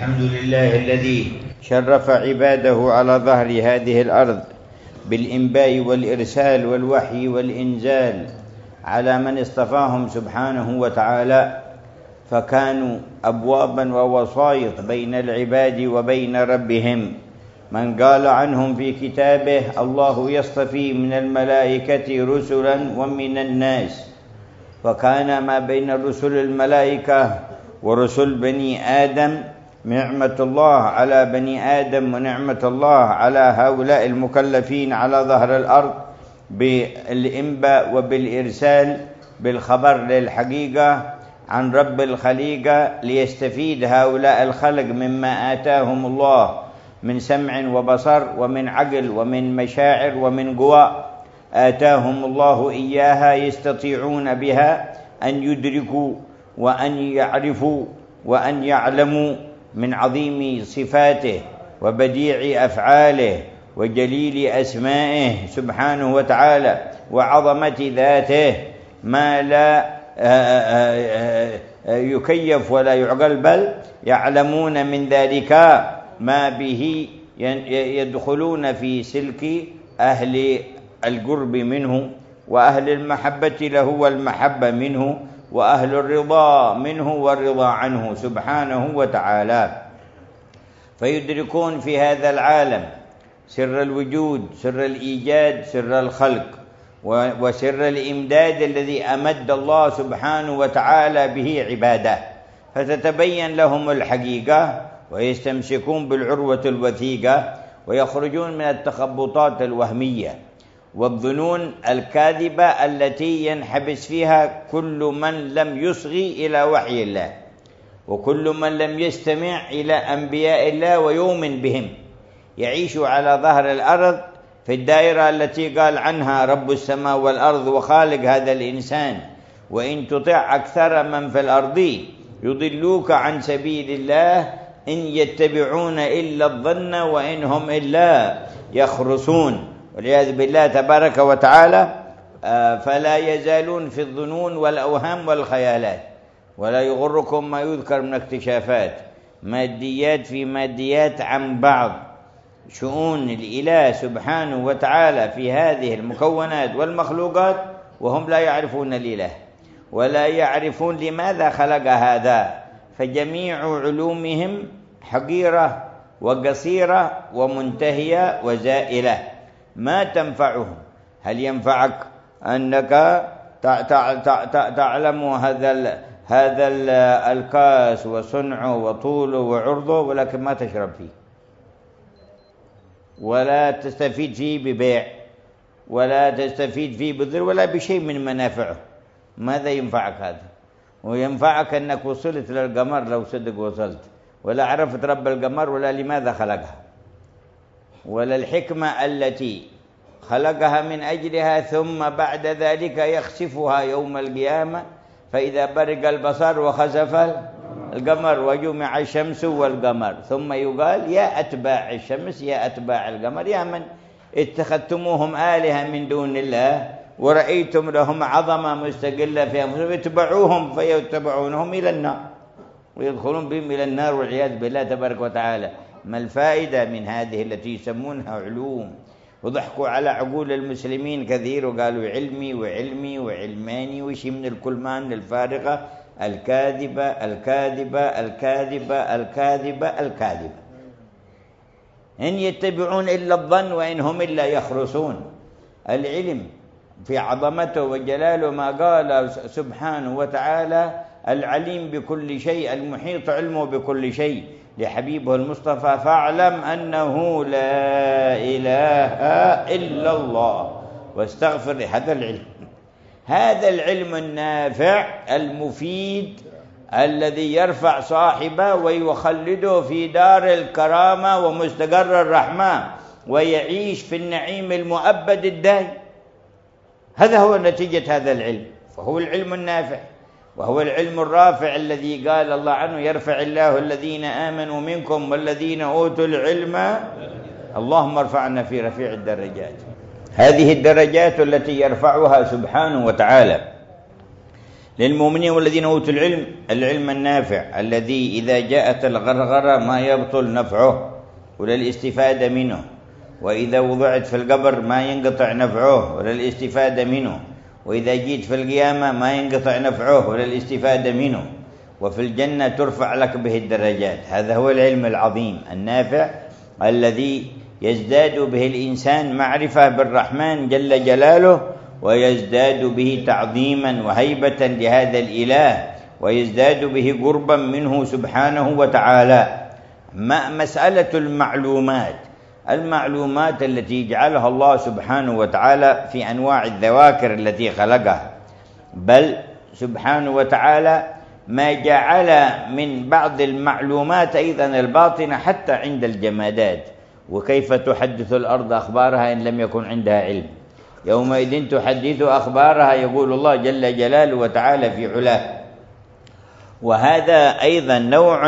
الحمد لله الذي شرف عباده على ظهر هذه الأرض بالإنباء والإرسال والوحي والإنزال على من اصطفاهم سبحانه وتعالى، فكانوا أبوابا ووسائط بين العباد وبين ربهم. من قال عنهم في كتابه: الله يصطفي من الملائكة رسلا ومن الناس، فكان ما بين الرسل الملائكة ورسل بني آدم نعمة الله على بني آدم ونعمة الله على هؤلاء المكلفين على ظهر الأرض بالإنباء وبالإرسال بالخبر للحقيقة عن رب الخليقة، ليستفيد هؤلاء الخلق مما آتاهم الله من سمع وبصر ومن عقل ومن مشاعر ومن قوى آتاهم الله إياها، يستطيعون بها أن يدركوا وأن يعرفوا وأن يعلموا من عظيم صفاته وبديع أفعاله وجليل أسمائه سبحانه وتعالى وعظمة ذاته ما لا يكيف ولا يعقل، بل يعلمون من ذلك ما به يدخلون في سلك أهل القرب منه وأهل المحبة له والمحبة منه وأهل الرضا منه والرضا عنه سبحانه وتعالى، فيدركون في هذا العالم سر الوجود، سر الإيجاد، سر الخلق، وسر الإمداد الذي أمد الله سبحانه وتعالى به عباده، فتتبين لهم الحقيقة ويستمسكون بالعروة الوثيقة ويخرجون من التخبطات الوهمية والظنون الكاذبة التي ينحبس فيها كل من لم يصغي إلى وحي الله، وكل من لم يستمع إلى أنبياء الله ويؤمن بهم، يعيش على ظهر الأرض في الدائرة التي قال عنها رب السماء والأرض وخالق هذا الإنسان: وإن تطع أكثر من في الأرض يضلوك عن سبيل الله إن يتبعون إلا الظن وإن هم إلا يخرصون. والعياذ بالله تبارك وتعالى، فلا يزالون في الظنون والأوهام والخيالات، ولا يغركم ما يذكر من اكتشافات ماديات في ماديات عن بعض شؤون الإله سبحانه وتعالى في هذه المكونات والمخلوقات، وهم لا يعرفون الإله ولا يعرفون لماذا خلق هذا، فجميع علومهم حقيرة وقصيرة ومنتهية وزائلة ما تنفعهم. هل ينفعك أنك تعلم هذا الكاس وصنعه وطوله وعرضه، ولكن ما تشرب فيه ولا تستفيد فيه ببيع ولا تستفيد فيه بذل ولا بشيء من منافعه؟ ماذا ينفعك هذا؟ وينفعك أنك وصلت للقمر لو صدق وصلت، ولا عرفت رب القمر ولا لماذا خلقها ولا الحكمة التي خلقها من أجلها، ثم بعد ذلك يخسفها يوم القيامة فإذا برق البصر وخسف القمر وجمع الشمس والقمر، ثم يقال: يا أتباع الشمس يا أتباع القمر، يا من اتخذتموهم آلهة من دون الله ورأيتم لهم عظمة مستقلة في أنفسهم، اتبعوهم فيتبعونهم إلى النار ويدخلون بهم إلى النار والعياذ بالله تبارك وتعالى. ما الفائدة من هذه التي يسمونها علوم؟ وضحكوا على عقول المسلمين كثير وقالوا علمي وعلمي وعلماني وشي من الكلمان الفارغة الكاذبة الكاذبة الكاذبة الكاذبة الكاذبة. إن يتبعون إلا الظن وإن هم إلا يخرصون. العلم في عظمته وجلاله ما قال سبحانه وتعالى: العليم بكل شيء المحيط علمه بكل شيء لحبيبه المصطفى: فاعلم أنه لا إله إلا الله واستغفر لهذا العلم. هذا العلم النافع المفيد الذي يرفع صاحبه ويخلده في دار الكرامة ومستقر الرحمة ويعيش في النعيم المؤبد الدائم. هذا هو نتيجة هذا العلم، فهو العلم النافع وهو العلم الرافع الذي قال الله عنه: يرفع الله الذين آمنوا منكم والذين أوتوا العلم. اللهم ارفعنا في رفيع الدرجات. هذه الدرجات التي يرفعها سبحانه وتعالى للمؤمنين والذين أوتوا العلم النافع الذي إذا جاءت الغرغرة ما يبطل نفعه ولا الاستفادة منه، وإذا وضعت في القبر ما ينقطع نفعه ولا الاستفادة منه، وإذا جيت في القيامة ما ينقطع نفعه ولا الاستفادة منه، وفي الجنة ترفع لك به الدرجات. هذا هو العلم العظيم النافع الذي يزداد به الإنسان معرفة بالرحمن جل جلاله، ويزداد به تعظيما وهيبة لهذا الإله، ويزداد به قربا منه سبحانه وتعالى. مسألة المعلومات التي جعلها الله سبحانه وتعالى في أنواع الذواكر التي خلقها، بل سبحانه وتعالى ما جعل من بعض المعلومات أيضا الباطنة حتى عند الجمادات. وكيف تحدث الأرض أخبارها إن لم يكن عندها علم؟ يومئذ تحدث أخبارها، يقول الله جل جلاله وتعالى في علاه. وهذا أيضا نوع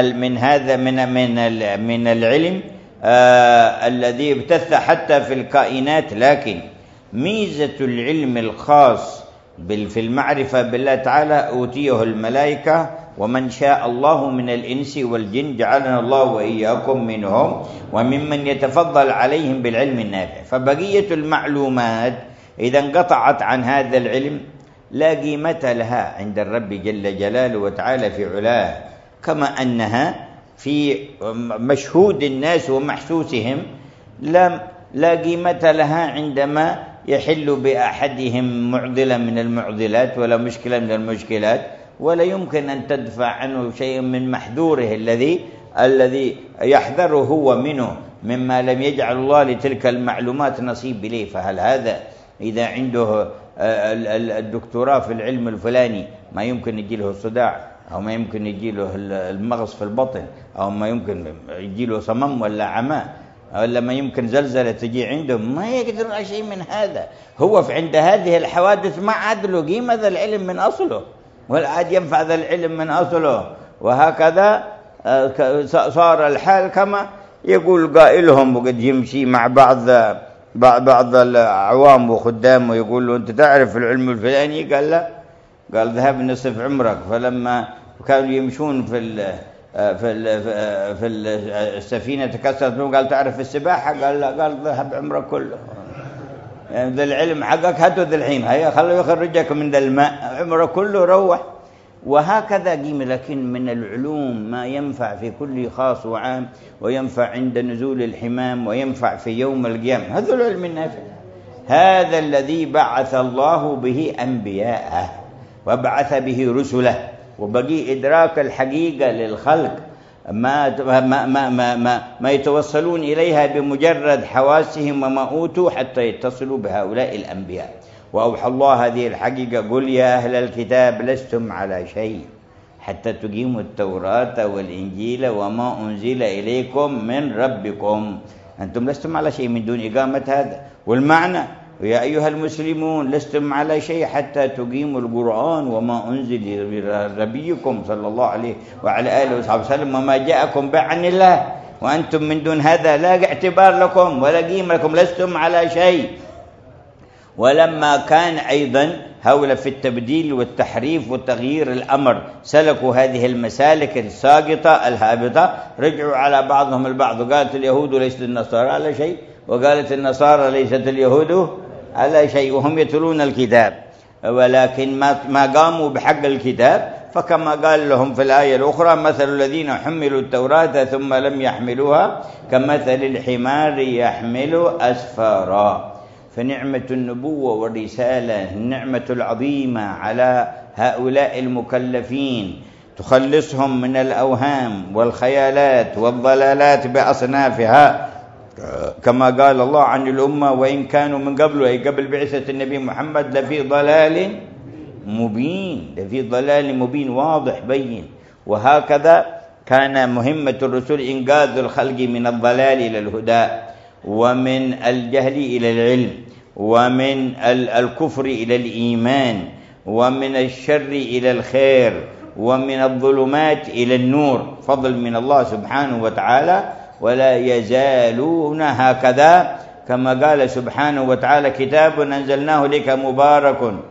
من العلم الذي ابتث حتى في الكائنات. لكن ميزة العلم الخاص في المعرفة بالله تعالى أوتيه الملائكة ومن شاء الله من الإنس والجن، جعلنا الله وإياكم منهم وممن يتفضل عليهم بالعلم النافع. فبقية المعلومات إذا انقطعت عن هذا العلم لا قيمة لها عند الرب جل جلاله وتعالى في علاه، كما أنها في مشهود الناس ومحسوسهم لا قيمة لها عندما يحل بأحدهم معضلة من المعضلات ولا مشكلة من المشكلات، ولا يمكن أن تدفع عنه شيء من محذوره الذي يحذره هو منه مما لم يجعل الله لتلك المعلومات نصيب إليه. فهل هذا إذا عنده الدكتوراه في العلم الفلاني ما يمكن يجيله الصداع، أو ما يمكن يجيله المغص في البطن، أو ما يمكن يجيله صمم ولا عمى، ولا ما يمكن زلزلة تجي عنده؟ ما يقدر على شيء من هذا. هو عند هذه الحوادث ما عاد له قيمة ذا العلم من أصله، ولا عاد ينفع ذا العلم من أصله. وهكذا صار الحال كما يقول قائلهم، وقد يمشي مع بعض العوام وخدامه ويقول له أنت تعرف العلم الفلاني؟ قال لا. قال ذهب نصف عمرك. فلما كانوا يمشون في السفينة تكسرت له، قال تعرف السباحة؟ قال لا. قال ذهب عمرك كله. يعني ذا العلم حقك هاته ذا الحين، هيا خلوا يخرجك من ذا الماء، عمرك كله روح. وهكذا قيمة. لكن من العلوم ما ينفع في كل خاص وعام، وينفع عند نزول الحمام، وينفع في يوم القيامة. هذا العلم النافع، هذا الذي بعث الله به أنبياءه وبعث به رسله، وبقي إدراك الحقيقة للخلق ما يتوصلون إليها بمجرد حواسهم وما أوتوا حتى يتصلوا بهؤلاء الأنبياء. وأوحى الله هذه الحقيقة: قل يا أهل الكتاب لستم على شيء حتى تقيموا التوراة والإنجيل وما أنزل إليكم من ربكم. أنتم لستم على شيء من دون إقامة هذا. والمعنى: يا أيها المسلمون لستم على شيء حتى تقيموا القرآن وما أنزل لنبيكم صلى الله عليه وعلى آله وصحبه وسلم وما جاءكم عن الله، وأنتم من دون هذا لا اعتبار لكم ولا قيمة لكم، لستم على شيء. ولما كان أيضا هؤلاء في التبديل والتحريف وتغيير الأمر سلكوا هذه المسالك الساقطة الهابطة، رجعوا على بعضهم البعض، وقالت اليهود ليست النصارى على شيء، وقالت النصارى ليست اليهود على شيء، وهم يتلون الكتاب ولكن ما قاموا بحق الكتاب. فكما قال لهم في الآية الأخرى: مثل الذين حملوا التوراة ثم لم يحملوها كمثل الحمار يحمل أسفارا. فنعمة النبوة والرسالة النعمة العظيمة على هؤلاء المكلفين، تخلصهم من الأوهام والخيالات والضلالات بأصنافها، كما قال الله عن الأمة: وإن كانوا من قبل، أي قبل بعثة النبي محمد، لفي ضلال مبين واضح بين. وهكذا كان مهمة الرسل إنقاذ الخلق من الضلال إلى الهدى، ومن الجهل إلى العلم، ومن الكفر إلى الإيمان، ومن الشر إلى الخير، ومن الظلمات إلى النور، فضل من الله سبحانه وتعالى. ولا يزالون هكذا، كما قال سبحانه وتعالى: كتاب أنزلناه لك مبارك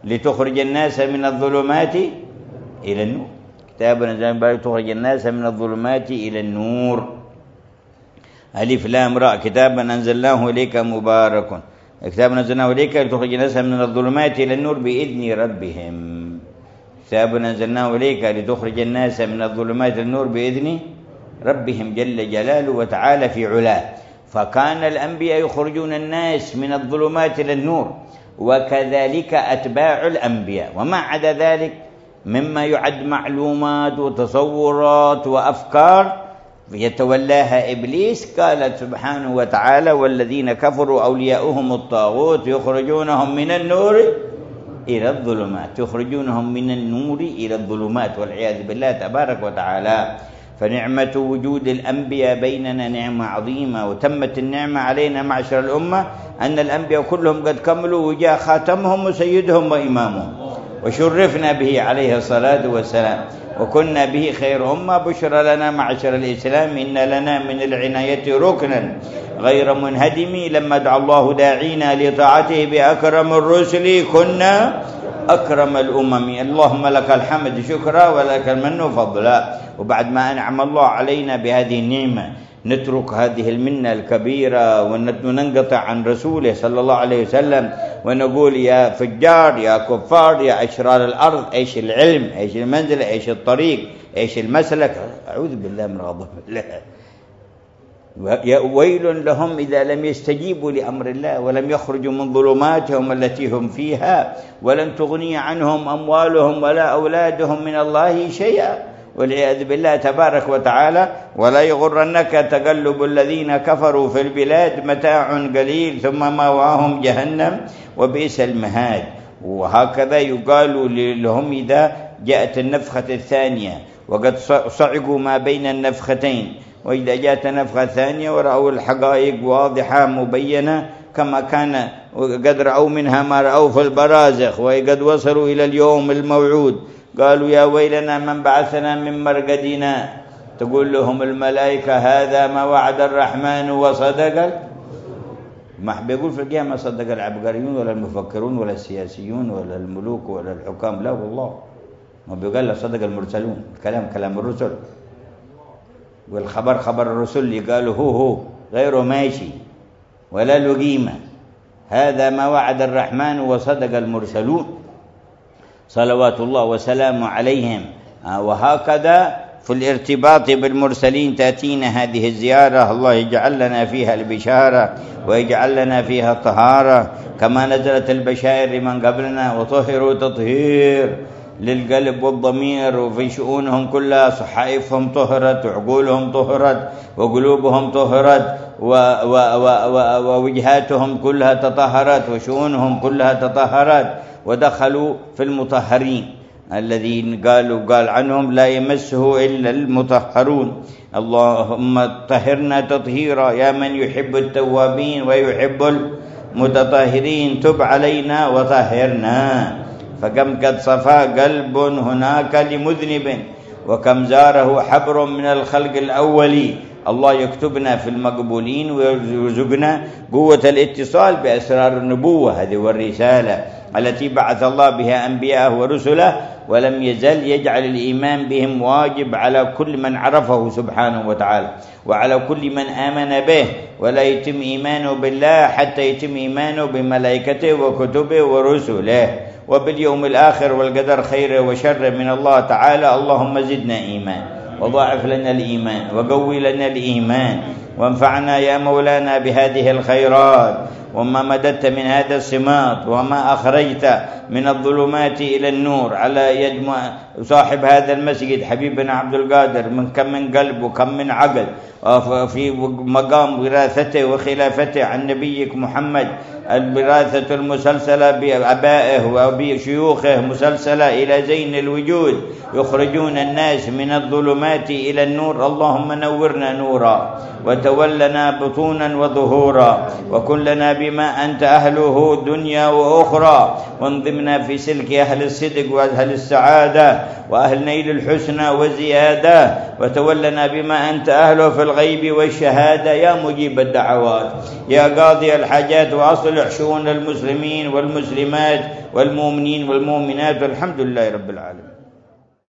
لتخرج الناس من الظلمات إلى النور. كتاب أنزلناه لتخرج الناس من الظلمات إلى النور. ألف لام راء. كتابا أنزلناه إليك مبارك. كتابا أنزلناه إليك لتخرج الناس من الظلمات إلى النور بإذن ربهم. كتابا أنزلناه إليك لتخرج الناس من الظلمات إلى النور بإذن ربهم جل جلاله وتعالى في علاه. فكان الأنبياء يخرجون الناس من الظلمات إلى النور، وكذلك أتباع الأنبياء. وما عدا ذلك مما يعد معلومات وتصورات وأفكار يتولاها إبليس، قال سبحانه وتعالى: والذين كفروا أولياؤهم الطاغوت يخرجونهم من النور إلى الظلمات. يخرجونهم من النور إلى الظلمات والعياذ بالله تبارك وتعالى. فنعمة وجود الأنبياء بيننا نعمة عظيمة، وتمت النعمة علينا معشر الأمة أن الأنبياء كلهم قد كملوا وجاء خاتمهم وسيدهم وإمامهم، وشرفنا به عليه الصلاة والسلام، وكنا به خير أمة. بشرى لنا معشر الإسلام إن لنا من العناية ركنا غير منهدم، لما دعا الله داعينا لطاعته بأكرم الرسل كنا أكرم الأمم. اللهم لك الحمد شكرا ولك المن فضلا. وبعد ما أنعم الله علينا بهذه النعمة نترك هذه المنة الكبيرة وننقطع عن رسوله صلى الله عليه وسلم ونقول يا فجار يا كفار يا أشرار الأرض، إيش العلم، إيش المنزلة، إيش الطريق، إيش المسلك؟ أعوذ بالله من غضب الله. ويل لهم إذا لم يستجيبوا لأمر الله ولم يخرجوا من ظلماتهم التي هم فيها، ولن تغني عنهم أموالهم ولا أولادهم من الله شيئا والعياذ بالله تبارك وتعالى. ولا يغرنك تقلب الذين كفروا في البلاد، متاع قليل ثم مأواهم جهنم وبئس المهاد. وهكذا يقال لهم إذا جاءت النفخة الثانية وقد صعقوا ما بين النفختين، وإذا جاءت النفخة الثانية ورأوا الحقائق واضحة مبينة كما كان قد رأوا منها ما رأوا في البرازخ، وقد وصلوا إلى اليوم الموعود قالوا يا ويلنا من بعثنا من مرقدنا. تقول لهم الملائكة هذا ما وعد الرحمن وصدق. ما بيقول في القيامة صدق العبقريون ولا المفكرون ولا السياسيون ولا الملوك ولا الحكام، لا والله. ما بيقول صدق المرسلون، الكلام كلام الرسل، والخبر خبر الرسل اللي قالوا هو غيره ماشي ولا له قيمة. هذا ما وعد الرحمن وصدق المرسلون صلوات الله وسلامه عليهم. وهكذا في الارتباط بالمرسلين تأتينا هذه الزيارة. الله يجعل لنا فيها البشارة ويجعل لنا فيها الطهارة كما نزلت البشائر لمن قبلنا، وطهروا تطهير للقلب والضمير، وفي شؤونهم كلها صحائفهم طهرت وعقولهم طهرت وقلوبهم طهرت ووجهاتهم كلها تطهرت وشؤونهم كلها تطهرت، ودخلوا في المطهرين الذين قال عنهم لا يمسه إلا المطهرون. اللهم طهرنا تطهيرا يا من يحب التوابين ويحب المتطهرين، تب علينا وطهرنا. فكم قد صفى قلب هناك لمذنب، وكم زاره حبر من الخلق الأول. الله يكتبنا في المقبولين ويرزقنا قوة الاتصال بأسرار النبوة هذه والرسالة التي بعث الله بها أنبياءه ورسله، ولم يزل يجعل الإيمان بهم واجب على كل من عرفه سبحانه وتعالى وعلى كل من آمن به، ولا يتم إيمانه بالله حتى يتم إيمانه بملائكته وكتبه ورسله وباليوم الآخر والقدر خير وشر من الله تعالى. اللهم زدنا إيمان وضاعف لنا الإيمان وقوي لنا الإيمان، وانفعنا يا مولانا بهذه الخيرات، وما مددت من هذا السماط وما أخرجت من الظلمات إلى النور على يد صاحب هذا المسجد حبيبنا عبد القادر، من كم من قلب وكم من عقل في مقام وراثته وخلافته عن نبيك محمد، الوراثة المسلسلة بأبائه وبشيوخه مسلسلة إلى زين الوجود، يخرجون الناس من الظلمات إلى النور. اللهم نورنا نورا وتولنا بطونا وظهورا، وكن لنا بما أنت أهله دنيا وأخرى، وانضمنا في سلك أهل الصدق وأهل السعادة وأهل نيل الحسنى وزيادة، وتولنا بما أنت أهله في الغيب والشهادة يا مجيب الدعوات يا قاضي الحاجات، وأصلح شؤون المسلمين والمسلمات والمؤمنين والمؤمنات، والحمد لله رب العالمين.